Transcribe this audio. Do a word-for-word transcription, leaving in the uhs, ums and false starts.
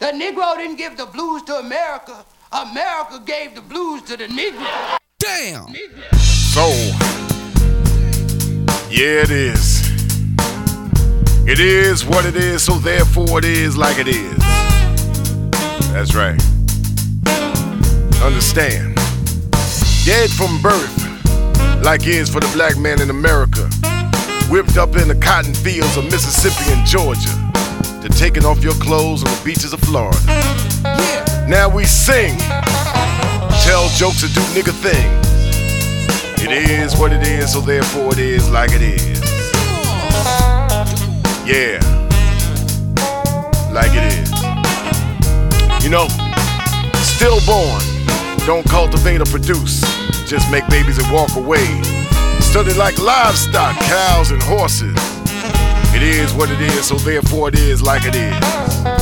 The Negro didn't give the blues to America. America gave the blues to the Negro. Damn. So, yeah, it is. It is what it is, so therefore it is like it is. That's right. Understand. Dead from birth, like is for the black man in America. Whipped up in the cotton fields of Mississippi and Georgia, to taking off your clothes on the beaches of Florida. Yeah. Now we sing, tell jokes and do nigga things. It is what it is, so therefore it is like it is. Yeah, like it is. You know, stillborn, don't cultivate or produce, just make babies and walk away. Studied like livestock, cows and horses. It is what it is, so therefore it is like it is.